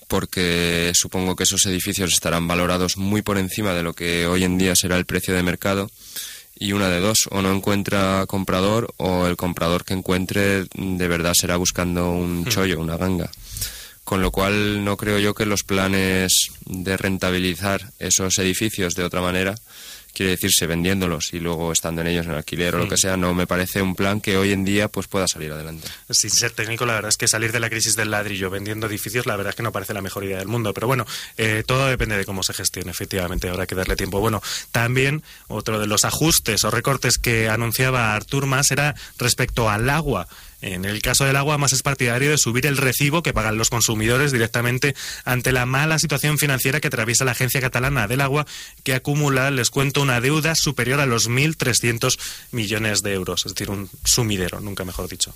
porque supongo que esos edificios estarán valorados muy por encima de lo que hoy en día será el precio de mercado, y una de dos, o no encuentra comprador, o el comprador que encuentre de verdad será buscando un chollo, una ganga. Con lo cual no creo yo que los planes de rentabilizar esos edificios de otra manera, quiere decirse vendiéndolos y luego estando en ellos en alquiler o lo que sea, no me parece un plan que hoy en día pues pueda salir adelante. Sin ser técnico, la verdad es que salir de la crisis del ladrillo vendiendo edificios, la verdad es que no parece la mejor idea del mundo, pero bueno, eh, todo depende de cómo se gestione, efectivamente, habrá que darle tiempo. Bueno, también otro de los ajustes o recortes que anunciaba Artur Mas era respecto al agua. En el caso del agua, Mas es partidario de subir el recibo que pagan los consumidores directamente ante la mala situación financiera que atraviesa la Agencia Catalana del Agua, que acumula, les cuento, una deuda superior a los mil trescientos millones de euros, es decir, un sumidero, nunca mejor dicho.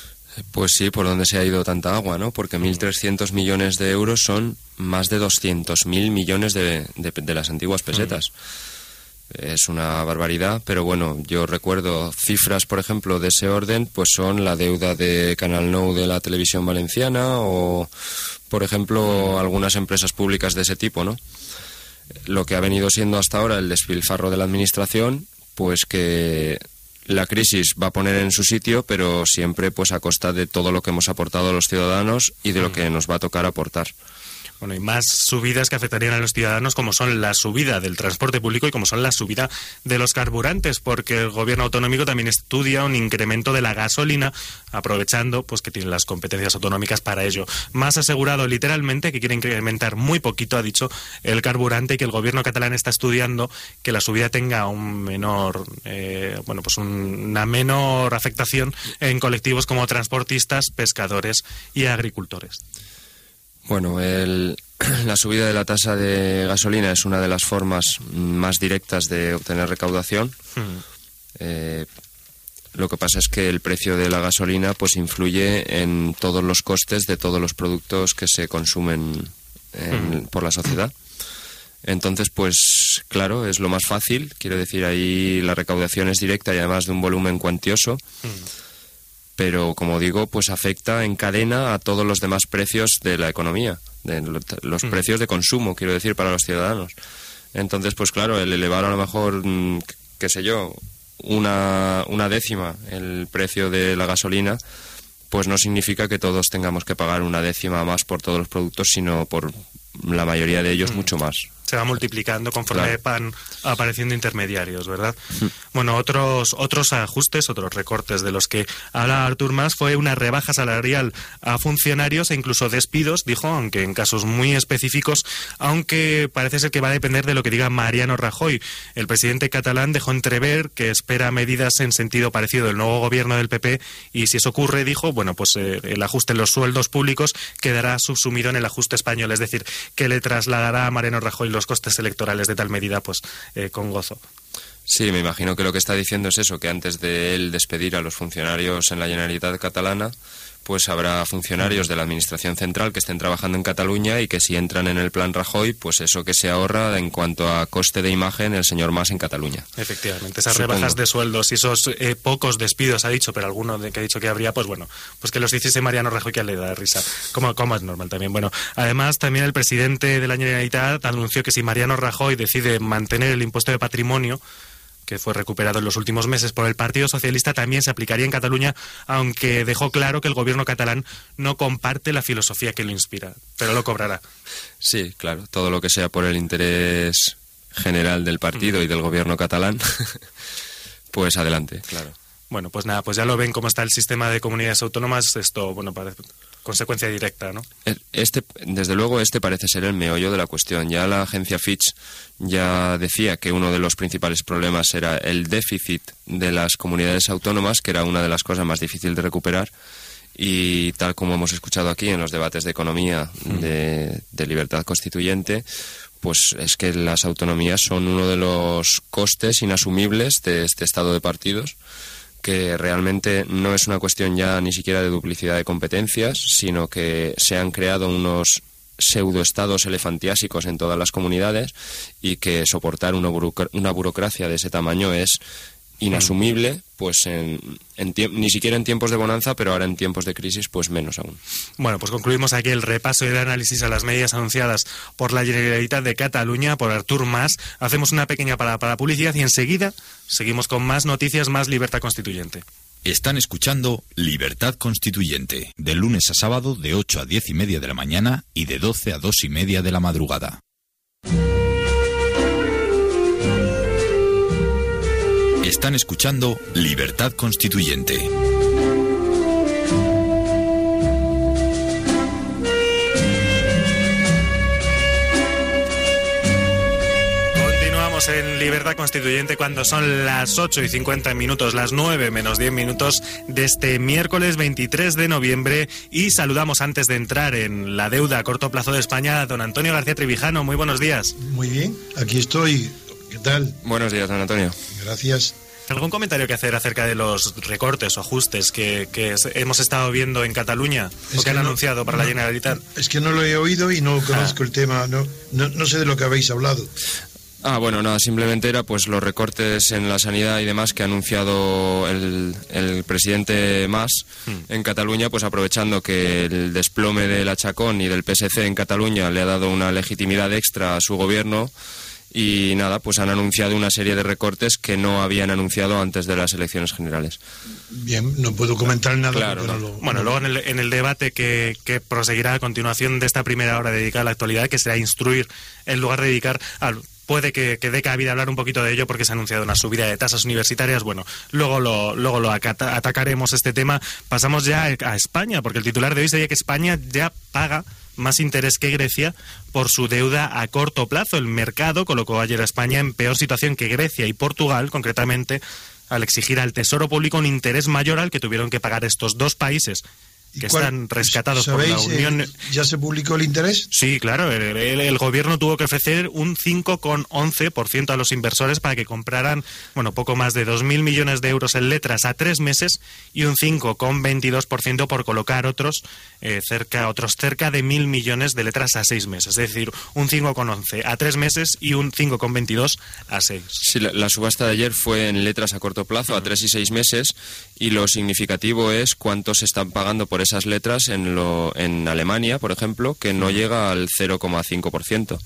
Pues sí, por donde se ha ido tanta agua, ¿no? Porque mil trescientos millones de euros son más de doscientos mil millones de, de, de las antiguas pesetas. Mm. Es una barbaridad, pero bueno, yo recuerdo cifras, por ejemplo, de ese orden, pues son la deuda de Canal Nou de la televisión valenciana o, por ejemplo, algunas empresas públicas de ese tipo, ¿no? Lo que ha venido siendo hasta ahora el despilfarro de la administración, pues que la crisis va a poner en su sitio, pero siempre pues a costa de todo lo que hemos aportado a los ciudadanos y de lo que nos va a tocar aportar. Bueno, y más subidas que afectarían a los ciudadanos, como son la subida del transporte público y como son la subida de los carburantes, porque el gobierno autonómico también estudia un incremento de la gasolina, aprovechando pues que tiene las competencias autonómicas para ello. Mas ha asegurado literalmente que quiere incrementar muy poquito, ha dicho, el carburante, y que el gobierno catalán está estudiando que la subida tenga un menor, eh, bueno, pues un, una menor afectación en colectivos como transportistas, pescadores y agricultores. Bueno, el, la subida de la tasa de gasolina es una de las formas más directas de obtener recaudación. Mm. Eh, lo que pasa es que el precio de la gasolina pues influye en todos los costes de todos los productos que se consumen en, mm. por la sociedad. Entonces, pues claro, es lo más fácil. Quiero decir, ahí la recaudación es directa y además de un volumen cuantioso. Mm. Pero, como digo, pues afecta en cadena a todos los demás precios de la economía, de los mm. precios de consumo, quiero decir, para los ciudadanos. Entonces, pues claro, el elevar a lo mejor, qué sé yo, una, una décima el precio de la gasolina, pues no significa que todos tengamos que pagar una décima más por todos los productos, sino por la mayoría de ellos mm. mucho más. Se va multiplicando conforme claro. van apareciendo intermediarios, ¿verdad? Sí. Bueno, otros otros ajustes, otros recortes de los que habla Artur Mas fue una rebaja salarial a funcionarios e incluso despidos, dijo, aunque en casos muy específicos, aunque parece ser que va a depender de lo que diga Mariano Rajoy. El presidente catalán dejó entrever que espera medidas en sentido parecido del nuevo gobierno del P P y si eso ocurre, dijo, bueno, pues eh, el ajuste en los sueldos públicos quedará subsumido en el ajuste español, es decir, que le trasladará a Mariano Rajoy los costes electorales de tal medida, pues eh, con gozo. Sí, me imagino que lo que está diciendo es eso, que antes de él despedir a los funcionarios en la Generalitat catalana, pues habrá funcionarios de la Administración Central que estén trabajando en Cataluña y que si entran en el plan Rajoy, pues eso que se ahorra en cuanto a coste de imagen el señor Mas en Cataluña. Efectivamente, esas Supongo. rebajas de sueldos y esos eh, pocos despidos, ha dicho, pero alguno de que ha dicho que habría, pues bueno, pues que los hiciese Mariano Rajoy, que le da risa, como, como es normal también. Bueno, además también el presidente de la Generalitat anunció que si Mariano Rajoy decide mantener el impuesto de patrimonio, que fue recuperado en los últimos meses por el Partido Socialista, también se aplicaría en Cataluña, aunque dejó claro que el gobierno catalán no comparte la filosofía que lo inspira, pero lo cobrará. Sí, claro, todo lo que sea por el interés general del partido mm. y del gobierno catalán, pues adelante, claro. Bueno, pues nada, pues ya lo ven cómo está el sistema de comunidades autónomas, esto, bueno, parece consecuencia directa, ¿no? Este, desde luego, este parece ser el meollo de la cuestión. Ya la agencia Fitch ya decía que uno de los principales problemas era el déficit de las comunidades autónomas, que era una de las cosas más difíciles de recuperar, y tal como hemos escuchado aquí en los debates de economía de, de Libertad Constituyente, pues es que las autonomías son uno de los costes inasumibles de este estado de partidos, que realmente no es una cuestión ya ni siquiera de duplicidad de competencias, sino que se han creado unos pseudoestados elefantiásicos en todas las comunidades y que soportar una, buroc- una burocracia de ese tamaño es inasumible, pues en, en tie- ni siquiera en tiempos de bonanza, pero ahora en tiempos de crisis, pues menos aún. Bueno, pues concluimos aquí el repaso y el análisis a las medidas anunciadas por la Generalitat de Cataluña, por Artur Mas. Hacemos una pequeña parada para publicidad y enseguida seguimos con más noticias, más Libertad Constituyente. Están escuchando Libertad Constituyente, de lunes a sábado de ocho a diez y media de la mañana y de doce a dos y media de la madrugada. Están escuchando Libertad Constituyente. Continuamos en Libertad Constituyente cuando son las ocho y cincuenta minutos, las nueve menos diez minutos de este miércoles veintitrés de noviembre, y saludamos antes de entrar en la deuda a corto plazo de España a don Antonio García Trevijano. Muy buenos días. Muy bien, aquí estoy. ¿Qué tal? Buenos días, don Antonio. Gracias. ¿Algún comentario que hacer acerca de los recortes o ajustes que, que hemos estado viendo en Cataluña o que han no, anunciado para no, la Generalitat? Es que no lo he oído y no conozco ah. el tema, no, no, no sé de lo que habéis hablado. Ah, bueno, nada, simplemente era pues los recortes en la sanidad y demás que ha anunciado el, el presidente Mas hmm. en Cataluña, pues aprovechando que el desplome del Achacón y del P S C en Cataluña le ha dado una legitimidad extra a su gobierno. Y nada, pues han anunciado una serie de recortes que no habían anunciado antes de las elecciones generales. Bien, no puedo comentar nada. Claro, no. No lo, bueno, no. luego en el, en el debate que, que proseguirá a continuación de esta primera hora dedicada a la actualidad, que será instruir en lugar de dedicar al... Puede que, que dé cabida hablar un poquito de ello porque se ha anunciado una subida de tasas universitarias. Bueno, luego lo, luego lo acata, atacaremos este tema. Pasamos ya a España, porque el titular de hoy sería que España ya paga más interés que Grecia por su deuda a corto plazo. El mercado colocó ayer a España en peor situación que Grecia y Portugal, concretamente, al exigir al Tesoro Público un interés mayor al que tuvieron que pagar estos dos países, que están rescatados por la Unión. Eh, ¿Ya se publicó el interés? Sí, claro. El, el, el gobierno tuvo que ofrecer un cinco coma once por ciento a los inversores para que compraran, bueno, poco más de dos mil millones de euros en letras a tres meses y un cinco coma veintidós por ciento por colocar otros eh, cerca otros cerca de mil millones de letras a seis meses. Es decir, un cinco coma once a tres meses y un cinco coma veintidós a seis. Sí, la, la subasta de ayer fue en letras a corto plazo, a tres y seis meses, y lo significativo es cuánto se están pagando por esas letras en lo en Alemania, por ejemplo, que no llega al cero coma cinco por ciento.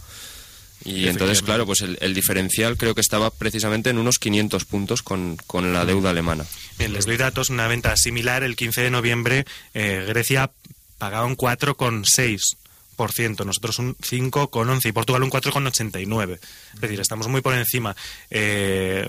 Y entonces, claro, pues el, el diferencial creo que estaba precisamente en unos quinientos puntos con, con la deuda alemana. Bien, les doy datos. Una venta similar el quince de noviembre, eh, Grecia pagaba un cuatro coma seis por ciento, nosotros un cinco coma once por ciento y Portugal un cuatro coma ochenta y nueve por ciento. Es decir, estamos muy por encima. Eh,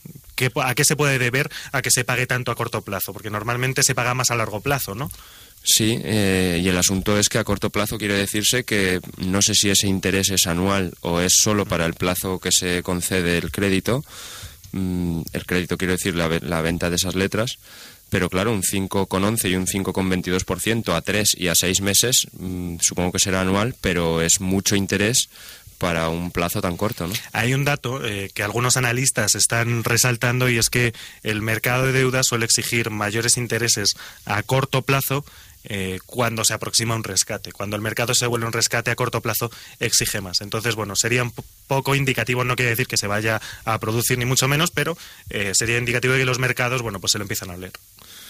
¿A qué se puede deber a que se pague tanto a corto plazo? Porque normalmente se paga más a largo plazo, ¿no? Sí, eh, y el asunto es que a corto plazo quiere decirse que no sé si ese interés es anual o es solo para el plazo que se concede el crédito. Mm, el crédito quiero decir la, la venta de esas letras. Pero claro, un cinco coma once y un cinco coma veintidós por ciento a tres y a seis meses, mmm, supongo que será anual, pero es mucho interés para un plazo tan corto, ¿no? Hay un dato eh, que algunos analistas están resaltando, y es que el mercado de deuda suele exigir mayores intereses a corto plazo eh, cuando se aproxima un rescate. Cuando el mercado se vuelve un rescate a corto plazo, exige más. Entonces, bueno, sería un poco indicativo, no quiere decir que se vaya a producir ni mucho menos, pero eh, sería indicativo de que los mercados, bueno, pues se lo empiezan a leer.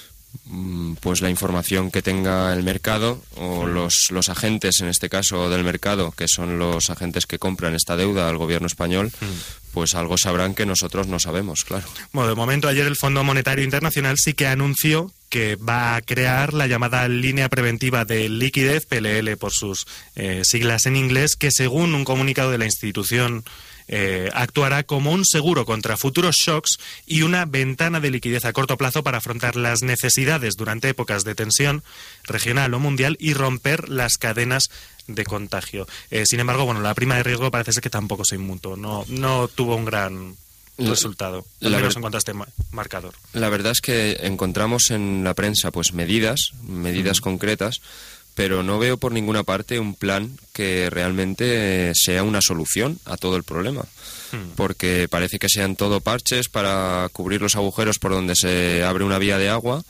Pues la información que tenga el mercado o los, los agentes, en este caso del mercado, que son los agentes que compran esta deuda al gobierno español, pues algo sabrán que nosotros no sabemos, claro. Bueno, de momento ayer el Fondo Monetario Internacional sí que anunció que va a crear la llamada línea preventiva de liquidez, P L L por sus eh, siglas en inglés, que según un comunicado de la institución eh, actuará como un seguro contra futuros shocks y una ventana de liquidez a corto plazo para afrontar las necesidades durante épocas de tensión regional o mundial y romper las cadenas de contagio. Eh, sin embargo, bueno, la prima de riesgo parece ser que tampoco se inmutó, no, no tuvo un gran resultado, al menos en cuanto a este marcador. La verdad es que encontramos en la prensa pues medidas, medidas mm. concretas, pero no veo por ninguna parte un plan que realmente sea una solución a todo el problema. Mm. Porque parece que sean todo parches para cubrir los agujeros por donde se abre una vía de agua,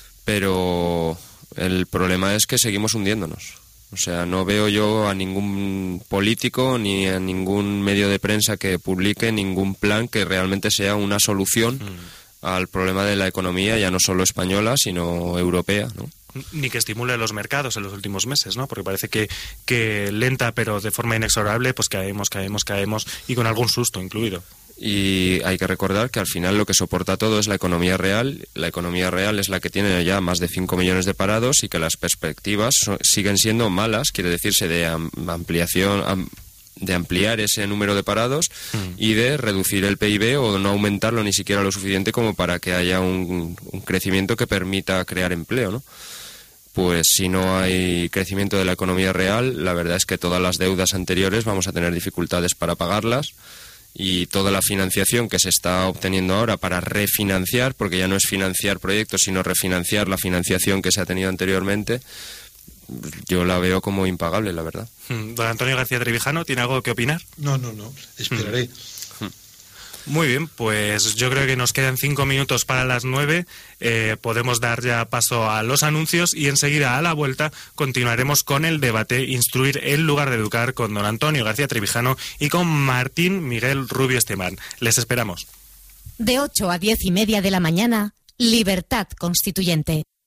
pero el problema es que seguimos hundiéndonos. O sea, no veo yo a ningún político ni a ningún medio de prensa que publique ningún plan que realmente sea una solución mm. al problema de la economía, ya no solo española, sino europea, ¿no? Ni que estimule los mercados en los últimos meses, ¿no? Porque parece que, que lenta, pero de forma inexorable, pues caemos, caemos, caemos, y con algún susto incluido. Y hay que recordar que al final lo que soporta todo es la economía real. La economía real es la que tiene ya más de cinco millones de parados y que las perspectivas so- siguen siendo malas, quiere decirse de am- ampliación, am- de ampliar ese número de parados mm. y de reducir el P I B o no aumentarlo ni siquiera lo suficiente como para que haya un, un crecimiento que permita crear empleo, ¿no? Pues si no hay crecimiento de la economía real, la verdad es que todas las deudas anteriores vamos a tener dificultades para pagarlas. Y toda la financiación que se está obteniendo ahora para refinanciar, porque ya no es financiar proyectos, sino refinanciar la financiación que se ha tenido anteriormente, yo la veo como impagable, la verdad. Don Antonio García Trevijano, ¿tiene algo que opinar? No, no, no, esperaré. Muy bien, pues yo creo que nos quedan cinco minutos para las nueve. Eh, podemos dar ya paso a los anuncios y enseguida a la vuelta continuaremos con el debate Instruir en lugar de educar con don Antonio García Trevijano y con Martín Miguel Rubio Esteban. Les esperamos. De ocho a diez y media de la mañana, Libertad Constituyente.